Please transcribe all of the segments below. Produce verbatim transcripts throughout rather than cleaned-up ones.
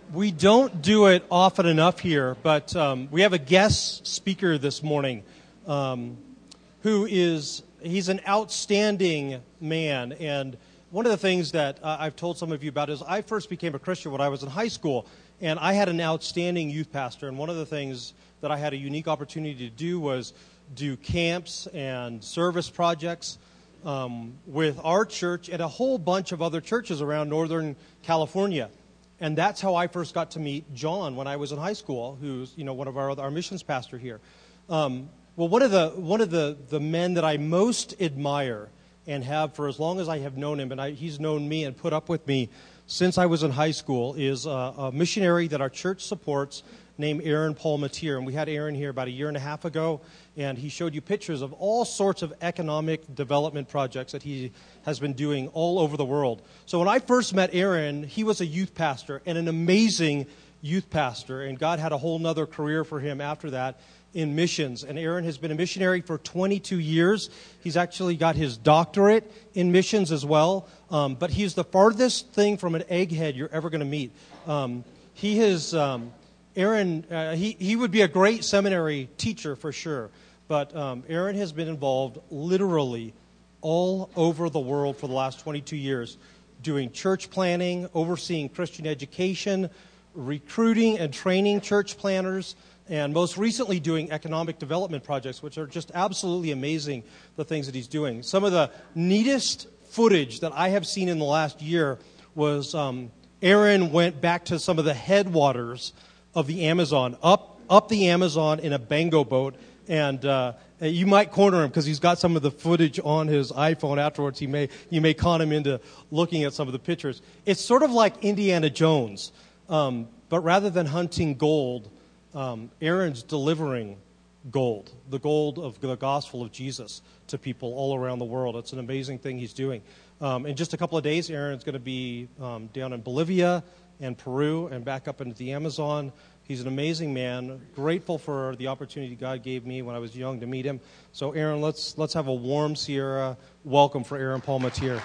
We don't do it often enough here, but um, we have a guest speaker this morning um, who is, he's an outstanding man. And one of the things that uh, I've told some of you about is I first became a Christian when I was in high school, and I had an outstanding youth pastor. And one of the things that I had a unique opportunity to do was do camps and service projects um, with our church and a whole bunch of other churches around Northern California. And that's how I first got to meet John when I was in high school, who's, you know, one of our our missions pastor here. Um, well, one of the one of the, the men that I most admire and have for as long as I have known him, and I, he's known me and put up with me since I was in high school, is a, a missionary that our church supports named Aaron Palmatier. And we had Aaron here about a year and a half ago, and he showed you pictures of all sorts of economic development projects that he has been doing all over the world. So when I first met Aaron, he was a youth pastor, and an amazing youth pastor, and God had a whole nother career for him after that in missions. And Aaron has been a missionary for twenty-two years. He's actually got his doctorate in missions as well, um, but he's the farthest thing from an egghead you're ever going to meet. Um, he has... Um, Aaron, uh, he, he would be a great seminary teacher for sure, but um, Aaron has been involved literally all over the world for the last twenty-two years, doing church planning, overseeing Christian education, recruiting and training church planners, and most recently doing economic development projects, which are just absolutely amazing, the things that he's doing. Some of the neatest footage that I have seen in the last year was um, Aaron went back to some of the headwaters of the Amazon, up up the Amazon in a bango boat, and uh, you might corner him because he's got some of the footage on his iPhone afterwards. He may you may con him into looking at some of the pictures. It's sort of like Indiana Jones, um, but rather than hunting gold, um, Aaron's delivering gold, the gold of the gospel of Jesus to people all around the world. It's an amazing thing he's doing. Um, in just a couple of days, Aaron's going to be um, down in Bolivia and Peru and back up into the Amazon. He's an amazing man. Grateful for the opportunity God gave me when I was young to meet him. So, Aaron, let's let's have a warm Sierra welcome for Aaron Palmatier.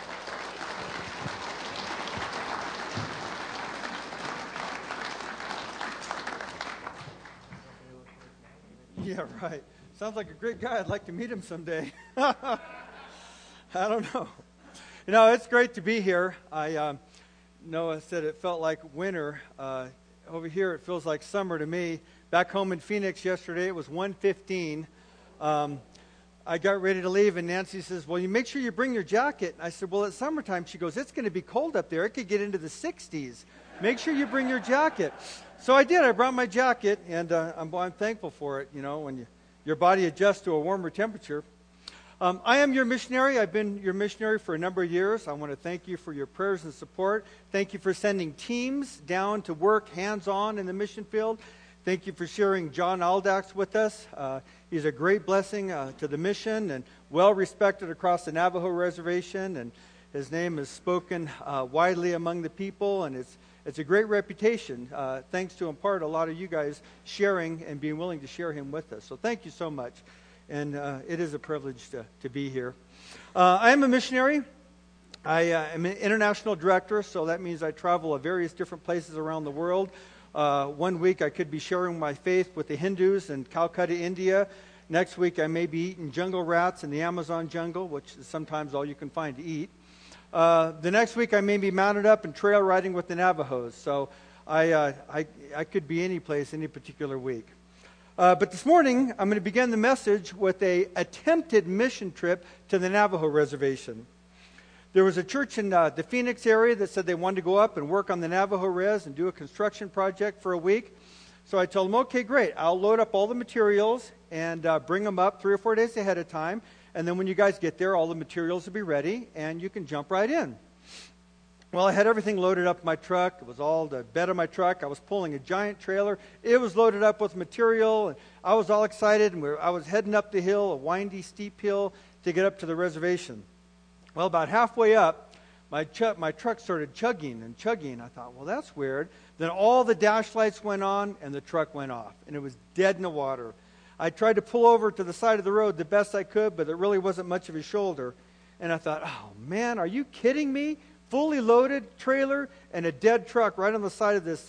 Yeah, right. Sounds like a great guy. I'd like to meet him someday. I don't know. You know, it's great to be here. I. Um, Noah said it felt like winter. Uh, over here, it feels like summer to me. Back home in Phoenix yesterday, it was one fifteen. Um, I got ready to leave, and Nancy says, well, you make sure you bring your jacket. I said, well, it's summertime. She goes, it's going to be cold up there. It could get into the sixties. Make sure you bring your jacket. So I did. I brought my jacket, and uh, I'm, I'm thankful for it, you know, when you, your body adjusts to a warmer temperature. Um, I am your missionary. I've been your missionary for a number of years. I want to thank you for your prayers and support. Thank you for sending teams down to work hands-on in the mission field. Thank you for sharing John Aldax with us. Uh, he's a great blessing uh, to the mission and well-respected across the Navajo Reservation. And his name is spoken uh, widely among the people, and it's it's a great reputation, uh, thanks to in part a lot of you guys sharing and being willing to share him with us. So thank you so much. And uh, it is a privilege to, to be here. Uh, I am a missionary. I uh, am an international director, so that means I travel to various different places around the world. Uh, one week I could be sharing my faith with the Hindus in Calcutta, India. Next week I may be eating jungle rats in the Amazon jungle, which is sometimes all you can find to eat. Uh, the next week I may be mounted up and trail riding with the Navajos. So I, uh, I, I could be any place, any particular week. Uh, but this morning, I'm going to begin the message with a attempted mission trip to the Navajo Reservation. There was a church in uh, the Phoenix area that said they wanted to go up and work on the Navajo Res and do a construction project for a week. So I told them, okay, great. I'll load up all the materials and uh, bring them up three or four days ahead of time. And then when you guys get there, all the materials will be ready and you can jump right in. Well, I had everything loaded up in my truck. It was all the bed of my truck. I was pulling a giant trailer. It was loaded up with material. And I was all excited. And we were, I was heading up the hill, a windy, steep hill, to get up to the reservation. Well, about halfway up, my, ch- my truck started chugging and chugging. I thought, well, that's weird. Then all the dash lights went on, and the truck went off. And it was dead in the water. I tried to pull over to the side of the road the best I could, but there really wasn't much of a shoulder. And I thought, oh, man, are you kidding me? Fully loaded trailer and a dead truck right on the side of this uh,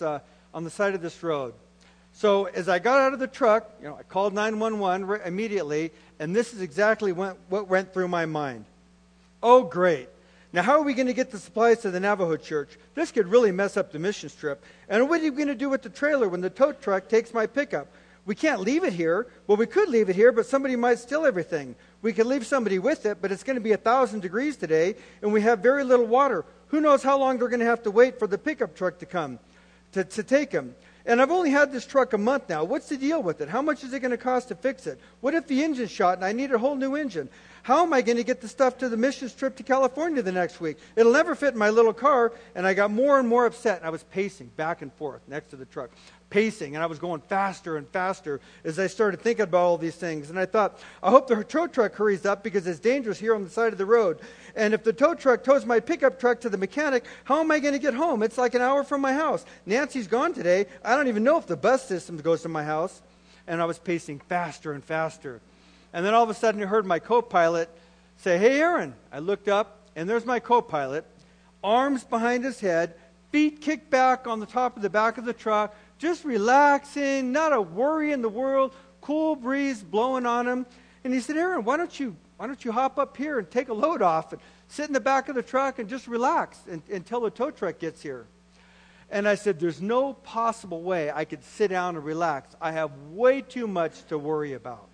on the side of this road. So as I got out of the truck, you know, I called nine one one re- immediately, and this is exactly what, what went through my mind. Oh, great. Now, how are we going to get the supplies to the Navajo church? This could really mess up the mission trip. And what are you going to do with the trailer when the tow truck takes my pickup? We can't leave it here. Well, we could leave it here, but somebody might steal everything. We could leave somebody with it, but it's going to be a thousand degrees today, and we have very little water. Who knows how long they're going to have to wait for the pickup truck to come to, to take them. And I've only had this truck a month now. What's the deal with it? How much is it going to cost to fix it? What if the engine's shot and I need a whole new engine? How am I going to get the stuff to the missions trip to California the next week? It'll never fit in my little car. And I got more and more upset. And I was pacing back and forth next to the truck. Pacing. And I was going faster and faster as I started thinking about all these things. And I thought, I hope the tow truck hurries up because it's dangerous here on the side of the road. And if the tow truck tows my pickup truck to the mechanic, how am I going to get home? It's like an hour from my house. Nancy's gone today. I don't even know if the bus system goes to my house. And I was pacing faster and faster. And then all of a sudden I heard my co-pilot say, "Hey, Aaron." I looked up, and there's my co-pilot, arms behind his head, feet kicked back on the top of the back of the truck, just relaxing, not a worry in the world, cool breeze blowing on him. And he said, "Aaron, why don't you why don't you hop up here and take a load off and sit in the back of the truck and just relax and, until the tow truck gets here?" And I said, "There's no possible way I could sit down and relax. I have way too much to worry about."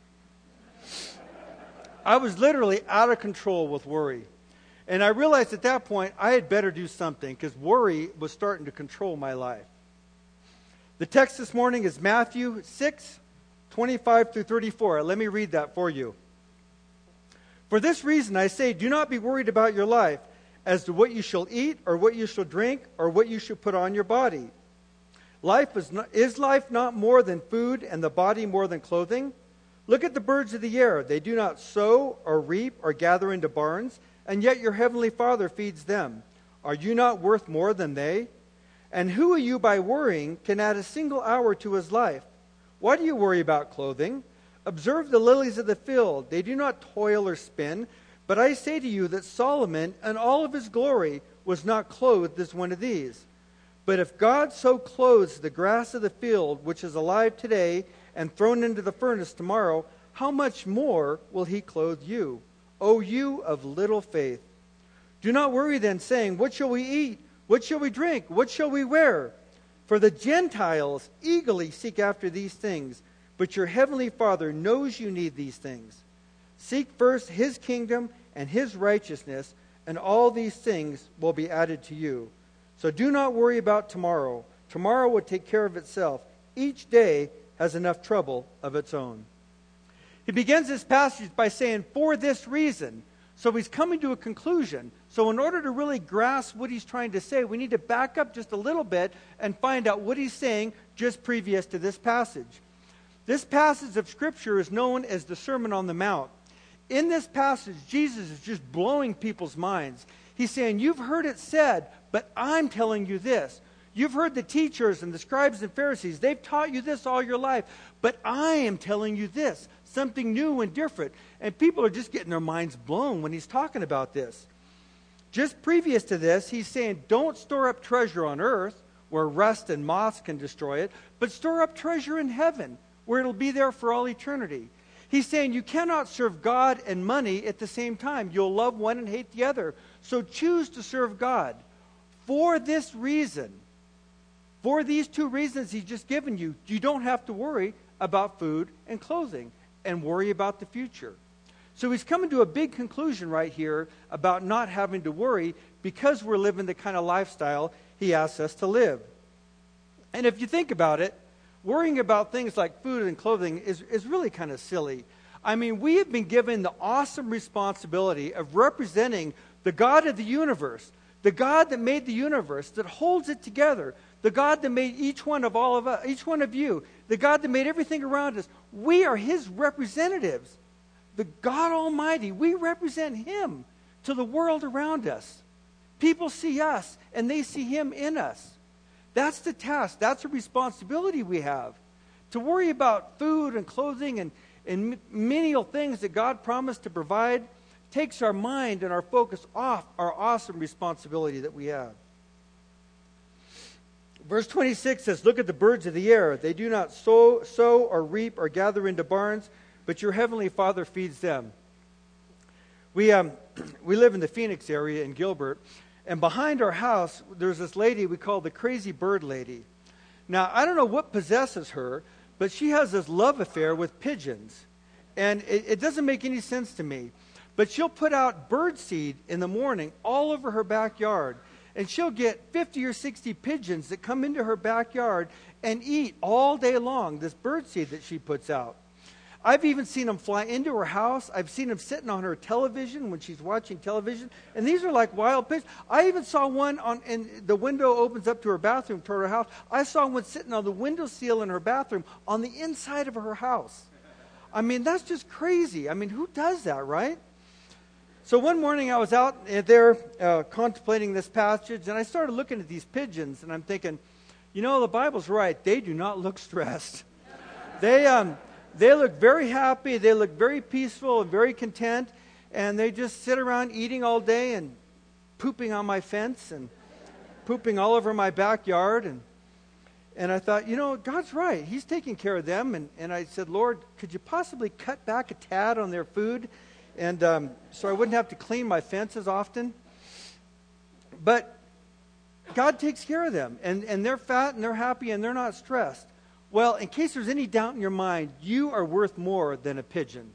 I was literally out of control with worry. And I realized at that point I had better do something because worry was starting to control my life. The text this morning is Matthew six, twenty-five through thirty-four. Let me read that for you. "For this reason I say, do not be worried about your life as to what you shall eat or what you shall drink or what you shall put on your body. Life is, not, is life not more than food and the body more than clothing? Look at the birds of the air. They do not sow or reap or gather into barns, and yet your heavenly Father feeds them. Are you not worth more than they? And who of you by worrying can add a single hour to his life? Why do you worry about clothing? Observe the lilies of the field. They do not toil or spin. But I say to you that Solomon in all of his glory was not clothed as one of these. But if God so clothes the grass of the field, which is alive today and thrown into the furnace tomorrow, how much more will he clothe you, O you of little faith? Do not worry then, saying, what shall we eat? What shall we drink? What shall we wear? For the Gentiles eagerly seek after these things, but your heavenly Father knows you need these things. Seek first his kingdom and his righteousness, and all these things will be added to you. So do not worry about tomorrow. Tomorrow will take care of itself. Each day has enough trouble of its own." He begins this passage by saying, "For this reason." So he's coming to a conclusion. So in order to really grasp what he's trying to say, we need to back up just a little bit and find out what he's saying just previous to this passage. This passage of Scripture is known as the Sermon on the Mount. In this passage, Jesus is just blowing people's minds. He's saying, you've heard it said, but I'm telling you this. You've heard the teachers and the scribes and Pharisees. They've taught you this all your life. But I am telling you this, something new and different. And people are just getting their minds blown when he's talking about this. Just previous to this, he's saying, don't store up treasure on earth where rust and moths can destroy it, but store up treasure in heaven where it'll be there for all eternity. He's saying you cannot serve God and money at the same time. You'll love one and hate the other. So choose to serve God. For this reason, for these two reasons he's just given you, you don't have to worry about food and clothing and worry about the future. So he's coming to a big conclusion right here about not having to worry because we're living the kind of lifestyle he asks us to live. And if you think about it, worrying about things like food and clothing is, is really kind of silly. I mean, we have been given the awesome responsibility of representing the God of the universe, the God that made the universe, that holds it together, the God that made each one of all of us, each one of you, the God that made everything around us. We are his representatives. The God Almighty, we represent him to the world around us. People see us and they see him in us. That's the task. That's a responsibility we have. To worry about food and clothing and, and menial things that God promised to provide takes our mind and our focus off our awesome responsibility that we have. Verse twenty-six says, look at the birds of the air. They do not sow, sow or reap or gather into barns, but your heavenly Father feeds them. We um, we live in the Phoenix area in Gilbert, and behind our house, there's this lady we call the Crazy Bird Lady. Now, I don't know what possesses her, but she has this love affair with pigeons. And it, it doesn't make any sense to me. But she'll put out bird seed in the morning all over her backyard. And she'll get fifty or sixty pigeons that come into her backyard and eat all day long this bird seed that she puts out. I've even seen them fly into her house. I've seen them sitting on her television when she's watching television. And these are like wild pigeons. I even saw one on, and the window opens up to her bathroom toward her house. I saw one sitting on the windowsill in her bathroom on the inside of her house. I mean, that's just crazy. I mean, who does that, right? So one morning I was out there uh, contemplating this passage, and I started looking at these pigeons, and I'm thinking, you know, the Bible's right. They do not look stressed. They um. They look very happy, they look very peaceful and very content, and they just sit around eating all day and pooping on my fence and pooping all over my backyard. And and I thought, you know, God's right. He's taking care of them. And, and I said, Lord, could you possibly cut back a tad on their food? And um, so I wouldn't have to clean my fence as often. But God takes care of them, and, and they're fat and they're happy and they're not stressed. Well, in case there's any doubt in your mind, you are worth more than a pigeon.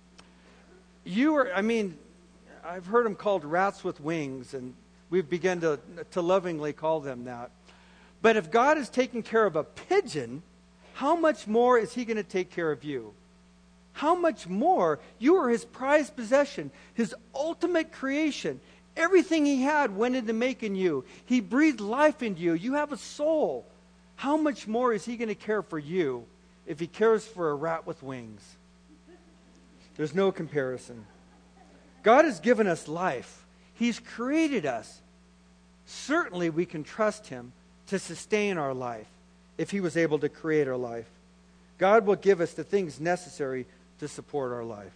You are, I mean, I've heard them called rats with wings, and we've begun to, to lovingly call them that. But if God is taking care of a pigeon, how much more is he going to take care of you? How much more? You are his prized possession, his ultimate creation. Everything he had went into making you. He breathed life into you. You have a soul. How much more is he going to care for you if he cares for a rat with wings? There's no comparison. God has given us life. He's created us. Certainly we can trust him to sustain our life if he was able to create our life. God will give us the things necessary to support our life.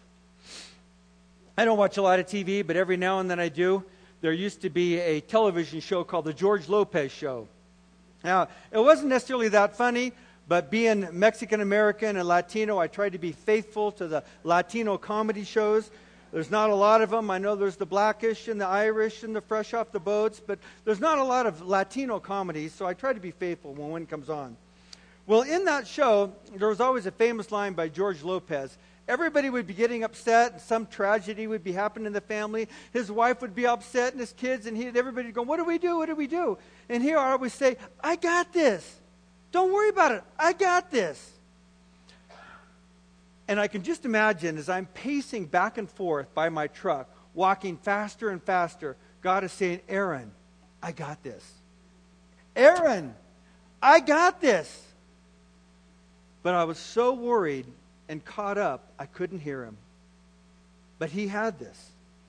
I don't watch a lot of T V, but every now and then I do. There used to be a television show called The George Lopez Show. Now, it wasn't necessarily that funny, but being Mexican-American and Latino, I tried to be faithful to the Latino comedy shows. There's not a lot of them. I know there's the Blackish and the Irish and the Fresh Off the Boats, but there's not a lot of Latino comedies, so I try to be faithful when one comes on. Well, in that show, there was always a famous line by George Lopez. Everybody would be getting upset, and some tragedy would be happening in the family. His wife would be upset, and his kids, and he, everybody would go, what do we do, what do we do? And here I always say, I got this. Don't worry about it. I got this. And I can just imagine as I'm pacing back and forth by my truck, walking faster and faster, God is saying, Aaron, I got this. Aaron, I got this. But I was so worried and caught up, I couldn't hear him. But he had this.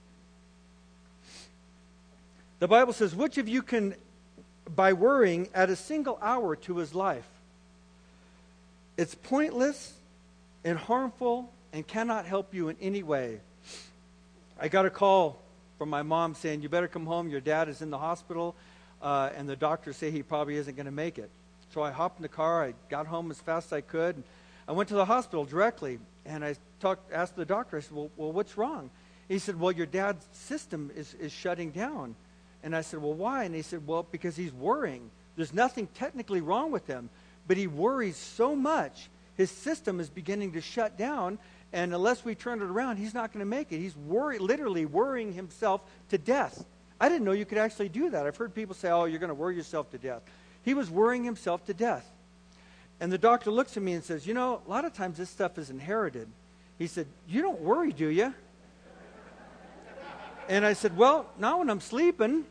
The Bible says, which of you can, by worrying, add a single hour to his life? It's pointless and harmful and cannot help you in any way. I got a call from my mom saying, you better come home, your dad is in the hospital, uh, and the doctors say he probably isn't going to make it. So I hopped in the car, I got home as fast as I could. I went to the hospital directly, and I talked, asked the doctor, I said, well, well, what's wrong? He said, well, your dad's system is, is shutting down. And I said, well, why? And he said, well, because he's worrying. There's nothing technically wrong with him, but he worries so much, his system is beginning to shut down, and unless we turn it around, he's not going to make it. He's worry, literally worrying himself to death. I didn't know you could actually do that. I've heard people say, oh, you're going to worry yourself to death. He was worrying himself to death. And the doctor looks at me and says, you know, a lot of times this stuff is inherited. He said, you don't worry, do you? And I said, well, not when I'm sleeping.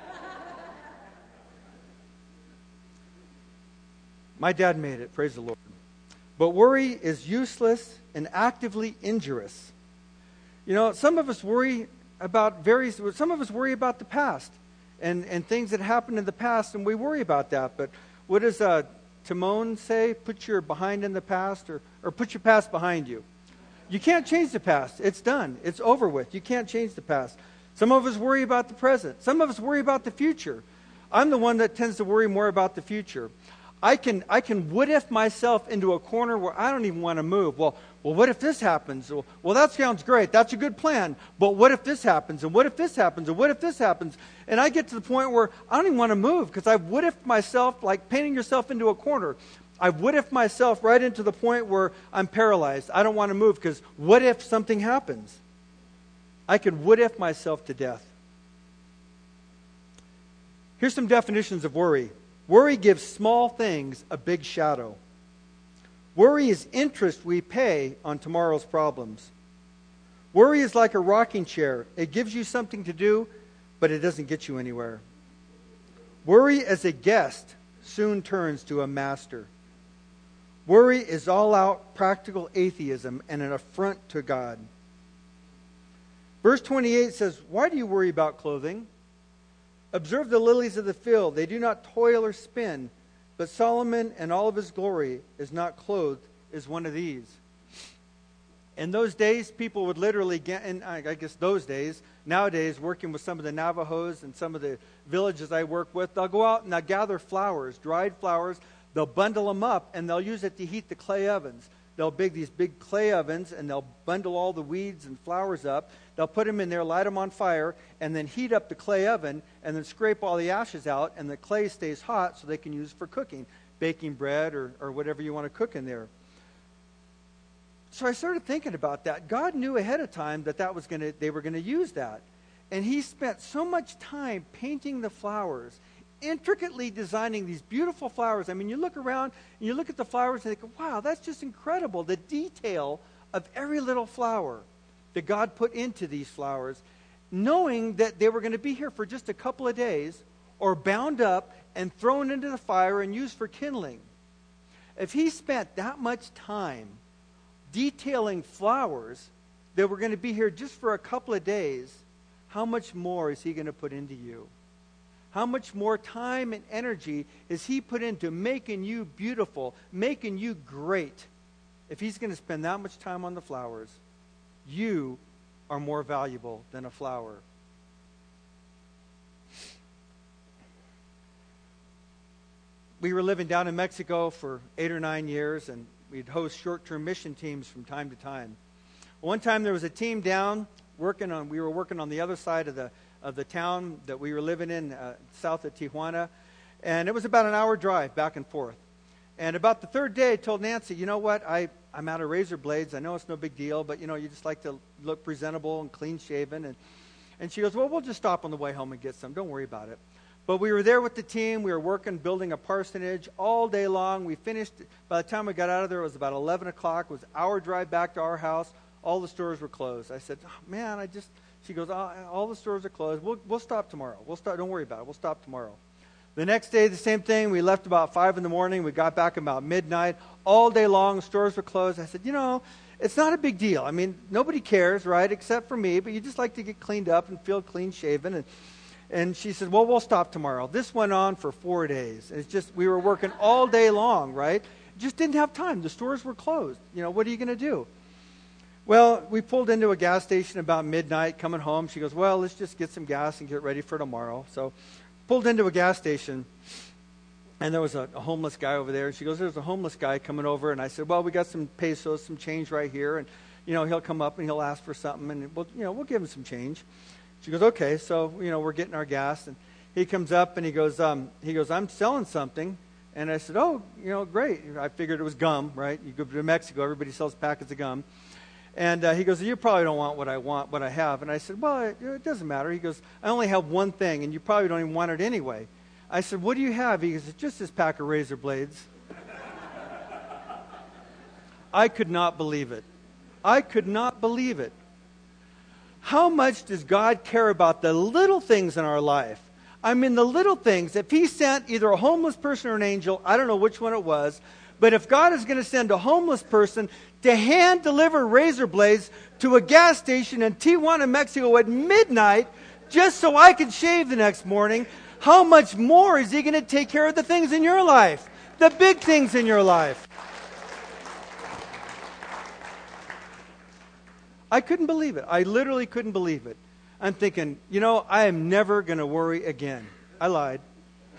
My dad made it, praise the Lord. But worry is useless and actively injurious. You know, some of us worry about various, some of us worry about the past and, and things that happened in the past, and we worry about that. But what does uh, Timon say? Put your behind in the past, or, or put your past behind you. You can't change the past. It's done. It's over with. You can't change the past. Some of us worry about the present. Some of us worry about the future. I'm the one that tends to worry more about the future. I can I can what if myself into a corner where I don't even want to move. Well, well, what if this happens? Well, well, that sounds great. That's a good plan. But what if this happens? And what if this happens? And what if this happens? And I get to the point where I don't even want to move because I've what if myself, like painting yourself into a corner. I've what if myself right into the point where I'm paralyzed. I don't want to move because what if something happens? I could what if myself to death. Here's some definitions of worry. Worry gives small things a big shadow. Worry is interest we pay on tomorrow's problems. Worry is like a rocking chair. It gives you something to do, but it doesn't get you anywhere. Worry as a guest soon turns to a master. Worry is all-out practical atheism and an affront to God. Verse twenty-eight says, "Why do you worry about clothing? Observe the lilies of the field. They do not toil or spin, but Solomon in all of his glory is not clothed as one of these." In those days, people would literally get, and I guess those days, nowadays, working with some of the Navajos and some of the villages I work with, they'll go out and they'll gather flowers, dried flowers. They'll bundle them up, and they'll use it to heat the clay ovens. They'll big these big clay ovens, and they'll bundle all the weeds and flowers up. They'll put them in there, light them on fire, and then heat up the clay oven, and then scrape all the ashes out, and the clay stays hot so they can use for cooking, baking bread or, or whatever you want to cook in there. So I started thinking about that. God knew ahead of time that, that was gonna, they were going to use that. And he spent so much time painting the flowers, intricately designing these beautiful flowers. I mean, you look around and you look at the flowers and think, wow, that's just incredible. The detail of every little flower that God put into these flowers, knowing that they were going to be here for just a couple of days or bound up and thrown into the fire and used for kindling. If he spent that much time detailing flowers that were going to be here just for a couple of days, how much more is he going to put into you? How much more time and energy is he put into making you beautiful, making you great? If he's going to spend that much time on the flowers, you are more valuable than a flower. We were living down in Mexico for eight or nine years, and we'd host short-term mission teams from time to time. One time there was a team down working on, we were working on the other side of the of the town that we were living in, uh, south of Tijuana. And it was about an hour drive back and forth. And about the third day, I told Nancy, you know what, I, I'm out of razor blades. I know it's no big deal, but, you know, you just like to look presentable and clean-shaven. And, and she goes, well, we'll just stop on the way home and get some. Don't worry about it. But we were there with the team. We were working, building a parsonage all day long. We finished, by the time we got out of there, it was about eleven o'clock. It was an hour drive back to our house. All the stores were closed. I said, oh, man, I just... She goes, oh, all the stores are closed. We'll, we'll stop tomorrow. We'll stop. Don't worry about it. We'll stop tomorrow. The next day, the same thing. We left about five in the morning. We got back about midnight. All day long, stores were closed. I said, you know, it's not a big deal. I mean, nobody cares, right, except for me. But you just like to get cleaned up and feel clean-shaven. And, and she said, well, we'll stop tomorrow. This went on for four days. It's just we were working all day long, right? Just didn't have time. The stores were closed. You know, what are you going to do? Well, we pulled into a gas station about midnight, coming home. She goes, well, let's just get some gas and get ready for tomorrow. So pulled into a gas station, and there was a, a homeless guy over there. And she goes, there's a homeless guy coming over. And I said, well, we got some pesos, some change right here. And, you know, he'll come up and he'll ask for something, and, we'll, you know, we'll give him some change. She goes, okay. So, you know, we're getting our gas. And he comes up, and he goes, um, he goes, I'm selling something. And I said, oh, you know, great. I figured it was gum, right? You go to Mexico, everybody sells packets of gum. And uh, he goes, you probably don't want what I want, what I have. And I said, well, it, it doesn't matter. He goes, I only have one thing, and you probably don't even want it anyway. I said, what do you have? He goes, it's just this pack of razor blades. I could not believe it. I could not believe it. How much does God care about the little things in our life? I mean, the little things. If he sent either a homeless person or an angel, I don't know which one it was, but if God is going to send a homeless person to hand deliver razor blades to a gas station in Tijuana, Mexico at midnight, just so I could shave the next morning, how much more is he going to take care of the things in your life? The big things in your life. I couldn't believe it. I literally couldn't believe it. I'm thinking, you know, I am never going to worry again. I lied.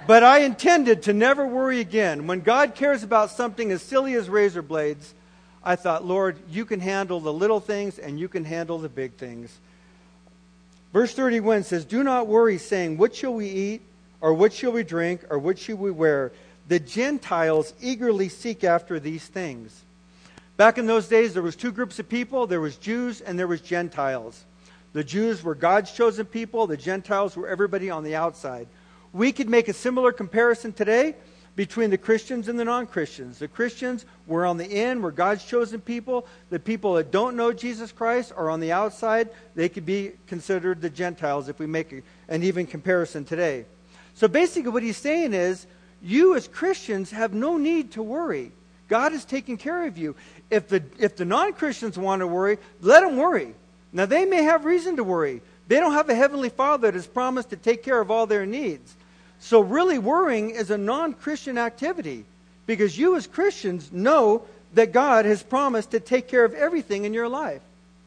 But I intended to never worry again. When God cares about something as silly as razor blades, I thought, Lord, you can handle the little things and you can handle the big things. Verse thirty-one says, do not worry, saying, what shall we eat, or what shall we drink, or what shall we wear? The Gentiles eagerly seek after these things. Back in those days, there was two groups of people. There was Jews and there was Gentiles. The Jews were God's chosen people. The Gentiles were everybody on the outside. We could make a similar comparison today between the Christians and the non-Christians. The Christians were on the in, were God's chosen people. The people that don't know Jesus Christ are on the outside. They could be considered the Gentiles if we make a, an even comparison today. So basically what he's saying is, you as Christians have no need to worry. God is taking care of you. If the, if the non-Christians want to worry, let them worry. Now they may have reason to worry. They don't have a heavenly Father that has promised to take care of all their needs. So really worrying is a non-Christian activity, because you as Christians know that God has promised to take care of everything in your life.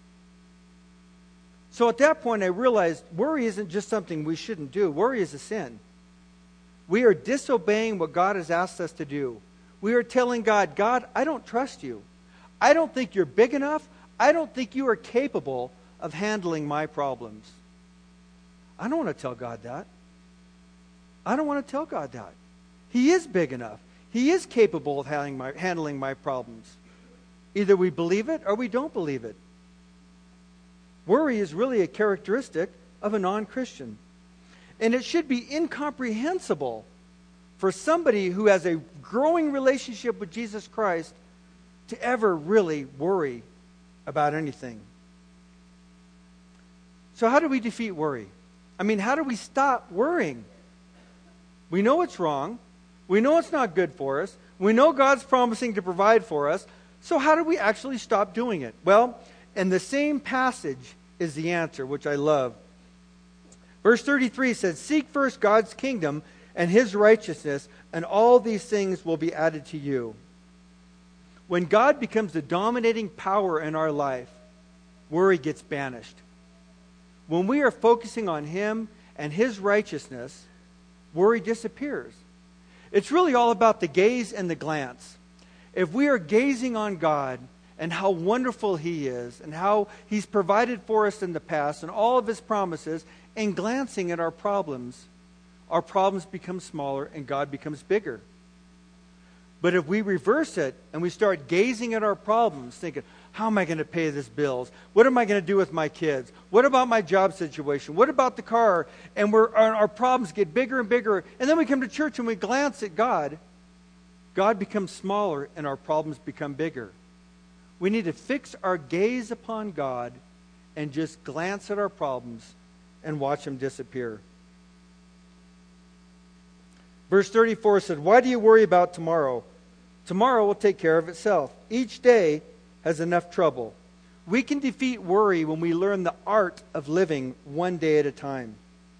So at that point I realized worry isn't just something we shouldn't do. Worry is a sin. We are disobeying what God has asked us to do. We are telling God, God, I don't trust you. I don't think you're big enough. I don't think you are capable of handling my problems. I don't want to tell God that. I don't want to tell God that. He is big enough. He is capable of handling my, handling my problems. Either we believe it or we don't believe it. Worry is really a characteristic of a non-Christian. And it should be incomprehensible for somebody who has a growing relationship with Jesus Christ to ever really worry about anything. So how do we defeat worry? I mean, how do we stop worrying? We know it's wrong. We know it's not good for us. We know God's promising to provide for us. So how do we actually stop doing it? Well, in the same passage is the answer, which I love. Verse thirty-three says, seek first God's kingdom and his righteousness, and all these things will be added to you. When God becomes the dominating power in our life, worry gets banished. When we are focusing on him and his righteousness, worry disappears. It's really all about the gaze and the glance. If we are gazing on God and how wonderful he is and how he's provided for us in the past and all of his promises, and glancing at our problems, our problems become smaller and God becomes bigger. But if we reverse it and we start gazing at our problems, thinking, how am I going to pay this bills? What am I going to do with my kids? What about my job situation? What about the car? And we're, our, our problems get bigger and bigger. And then we come to church and we glance at God. God becomes smaller and our problems become bigger. We need to fix our gaze upon God and just glance at our problems and watch them disappear. Verse thirty-four said, why do you worry about tomorrow? Tomorrow will take care of itself. Each day has enough trouble. We can defeat worry when we learn the art of living one day at a time.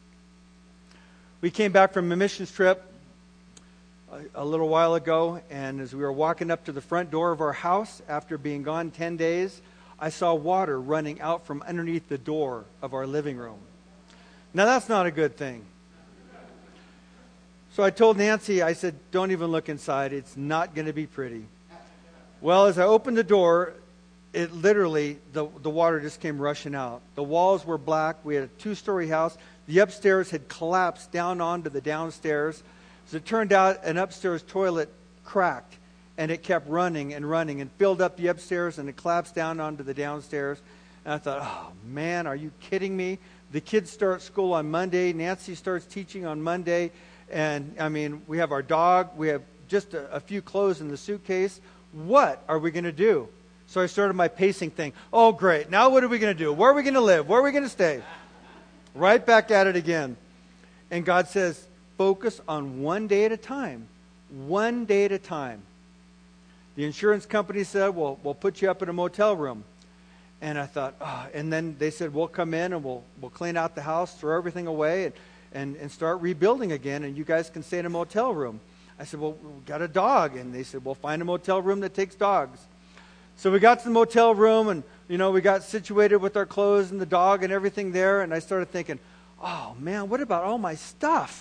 We came back from a missions trip a, a little while ago, and as we were walking up to the front door of our house after being gone ten days, I saw water running out from underneath the door of our living room. Now that's not a good thing. So I told Nancy, I said, don't even look inside. It's not going to be pretty. Well, as I opened the door, it literally, the, the water just came rushing out. The walls were black. We had a two-story house. The upstairs had collapsed down onto the downstairs. As it turned out, an upstairs toilet cracked, and it kept running and running and filled up the upstairs, and it collapsed down onto the downstairs. And I thought, oh, man, are you kidding me? The kids start school on Monday. Nancy starts teaching on Monday. And, I mean, we have our dog. We have just a, a few clothes in the suitcase. What are we going to do? So I started my pacing thing. Oh, great. Now what are we going to do? Where are we going to live? Where are we going to stay? Right back at it again. And God says, focus on one day at a time. One day at a time. The insurance company said, well, we'll put you up in a motel room. And I thought, oh. And then they said, we'll come in and we'll we'll clean out the house, throw everything away, and, and, and start rebuilding again, and you guys can stay in a motel room. I said, well, we've got a dog. And they said, we'll find a motel room that takes dogs. So we got to the motel room, and, you know, we got situated with our clothes and the dog and everything there. And I started thinking, oh, man, what about all my stuff?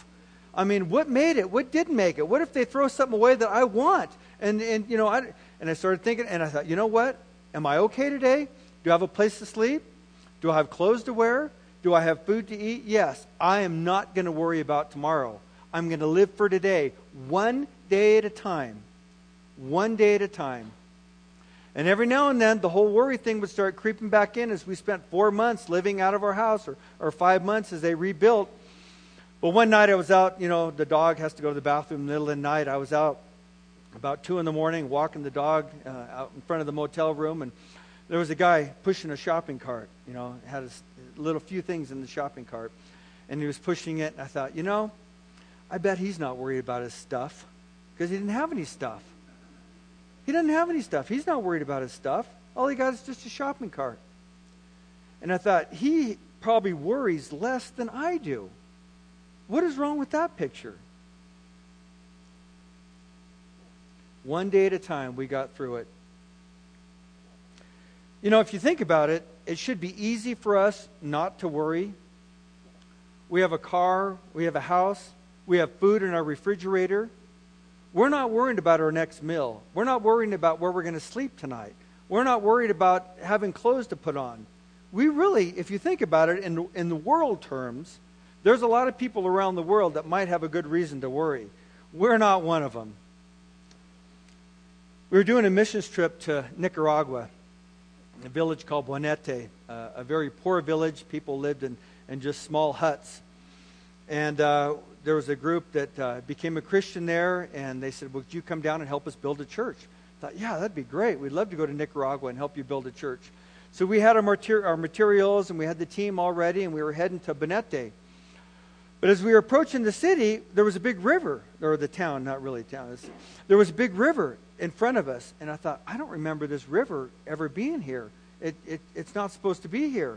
I mean, what made it? What didn't make it? What if they throw something away that I want? And, and you know, I, and I started thinking, and I thought, you know what? Am I okay today? Do I have a place to sleep? Do I have clothes to wear? Do I have food to eat? Yes. I am not going to worry about tomorrow. I'm going to live for today, one day at a time. One day at a time. And every now and then, the whole worry thing would start creeping back in as we spent four months living out of our house, or, or five months as they rebuilt. But one night I was out, you know, the dog has to go to the bathroom in the middle of the night. I was out about two in the morning walking the dog uh, out in front of the motel room, and there was a guy pushing a shopping cart, you know, had a little few things in the shopping cart, and he was pushing it, and I thought, you know, I bet he's not worried about his stuff, because he didn't have any stuff. He doesn't have any stuff. He's not worried about his stuff. All he got is just a shopping cart. And I thought, he probably worries less than I do. What is wrong with that picture? One day at a time, we got through it. You know, if you think about it, it should be easy for us not to worry. We have a car, we have a house, we have food in our refrigerator. We're not worried about our next meal. We're not worrying about where we're going to sleep tonight. We're not worried about having clothes to put on. We really, if you think about it in, in the world terms, there's a lot of people around the world that might have a good reason to worry. We're not one of them. We were doing a missions trip to Nicaragua, a village called Bonete, uh, a very poor village. People lived in, in just small huts. And uh, there was a group that uh, became a Christian there, and they said, would you come down and help us build a church? I thought, yeah, that'd be great. We'd love to go to Nicaragua and help you build a church. So we had our, mater- our materials, and we had the team all ready, and we were heading to Bonete. But as we were approaching the city, there was a big river, or the town, not really town. There was a big river in front of us, and I thought, I don't remember this river ever being here. It, it, it's not supposed to be here.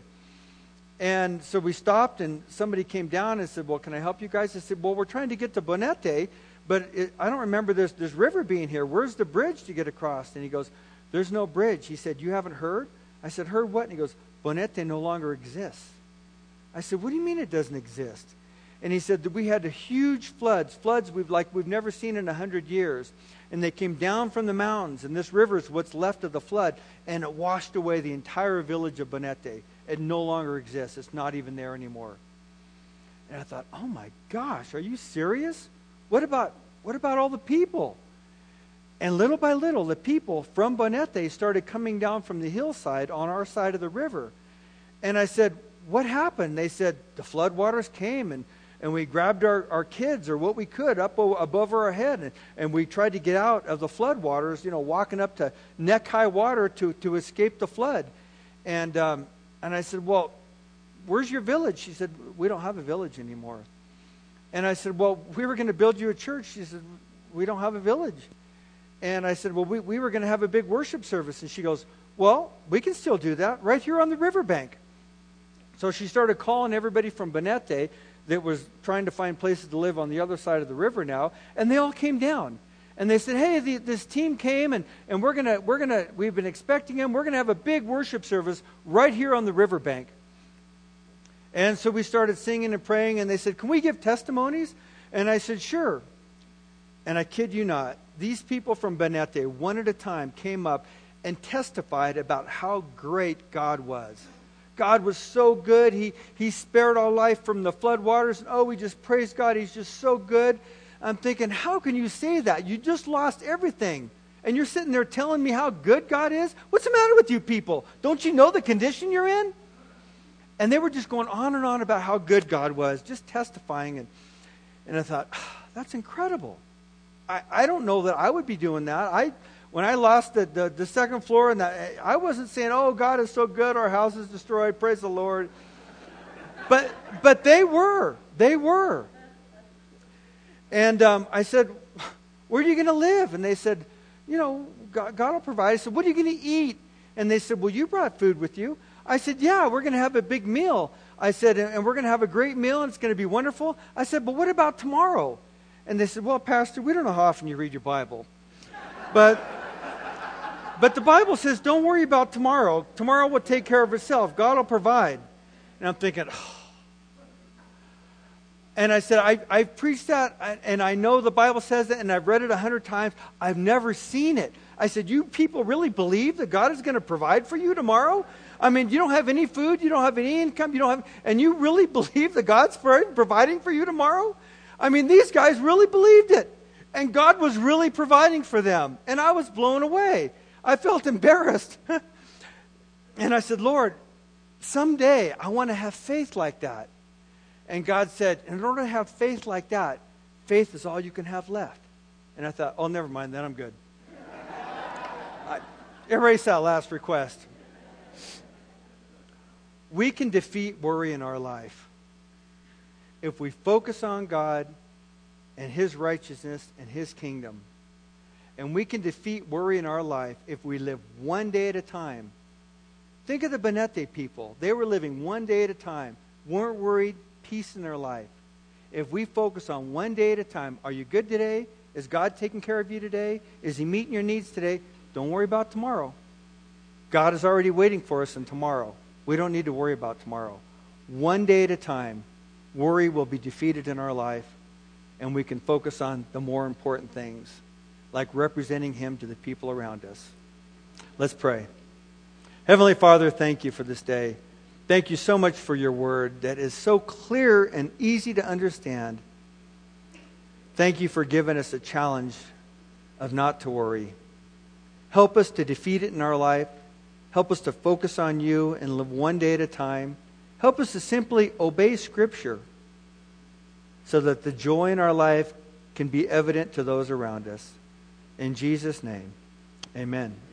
And so we stopped, and somebody came down and said, well, can I help you guys? I said, well, we're trying to get to Bonete, but it, I don't remember this, this river being here. Where's the bridge to get across? And he goes, there's no bridge. He said, you haven't heard? I said, heard what? And he goes, Bonete no longer exists. I said, what do you mean it doesn't exist? And he said that we had a huge floods, floods we've like we've never seen in a hundred years. And they came down from the mountains, and this river is what's left of the flood, and it washed away the entire village of Bonete. It no longer exists. It's not even there anymore. And I thought, oh my gosh, are you serious? What about what about all the people? And little by little, the people from Bonete started coming down from the hillside on our side of the river. And I said, what happened? They said, the floodwaters came, and, and we grabbed our, our kids, or what we could, up o- above our head, and, and we tried to get out of the floodwaters, you know, walking up to neck-high water to, to escape the flood. And um, and I said, well, where's your village? She said, we don't have a village anymore. And I said, well, we were going to build you a church. She said, we don't have a village. And I said, well, we, we were going to have a big worship service. And she goes, well, we can still do that right here on the riverbank. So she started calling everybody from Bonete that was trying to find places to live on the other side of the river now, and they all came down. And they said, hey, the, this team came, and, and we're gonna we're gonna we've been expecting them. We're gonna have a big worship service right here on the riverbank. And so we started singing and praying, and they said, can we give testimonies? And I said, sure. And I kid you not, these people from Bonete, one at a time, came up and testified about how great God was. God was so good. He he spared our life from the floodwaters. And oh, we just praise God. He's just so good. I'm thinking, how can you say that? You just lost everything. And you're sitting there telling me how good God is? What's the matter with you people? Don't you know the condition you're in? And they were just going on and on about how good God was, just testifying. And, and I thought, oh, that's incredible. I, I don't know that I would be doing that. I When I lost the, the, the second floor, and that, I wasn't saying, oh, God is so good, our house is destroyed, praise the Lord. But but they were. They were. And um, I said, where are you going to live? And they said, you know, God, God will provide. I said, what are you going to eat? And they said, well, you brought food with you. I said, yeah, we're going to have a big meal. I said, and we're going to have a great meal, and it's going to be wonderful. I said, but what about tomorrow? And they said, well, Pastor, we don't know how often you read your Bible. But but the Bible says, don't worry about tomorrow. Tomorrow will take care of itself. God will provide. And I'm thinking, oh. And I said, I, I've preached that, and I know the Bible says it, and I've read it a hundred times. I've never seen it. I said, you people really believe that God is going to provide for you tomorrow? I mean, you don't have any food, you don't have any income, you don't have, and you really believe that God's providing for you tomorrow? I mean, these guys really believed it. And God was really providing for them. And I was blown away. I felt embarrassed. And I said, Lord, someday I want to have faith like that. And God said, in order to have faith like that, faith is all you can have left. And I thought, oh, never mind, then I'm good. I, erase that last request. We can defeat worry in our life if we focus on God and His righteousness and His kingdom. And we can defeat worry in our life if we live one day at a time. Think of the Benete people. They were living one day at a time, weren't worried, peace in their life. If we focus on one day at a time, are you good today? Is God taking care of you today? Is He meeting your needs today? Don't worry about tomorrow. God is already waiting for us in tomorrow. We don't need to worry about tomorrow. One day at a time, worry will be defeated in our life, and we can focus on the more important things, like representing Him to the people around us. Let's pray. Heavenly Father, thank you for this day. Thank you so much for your word that is so clear and easy to understand. Thank you for giving us a challenge of not to worry. Help us to defeat it in our life. Help us to focus on you and live one day at a time. Help us to simply obey Scripture so that the joy in our life can be evident to those around us. In Jesus' name, amen.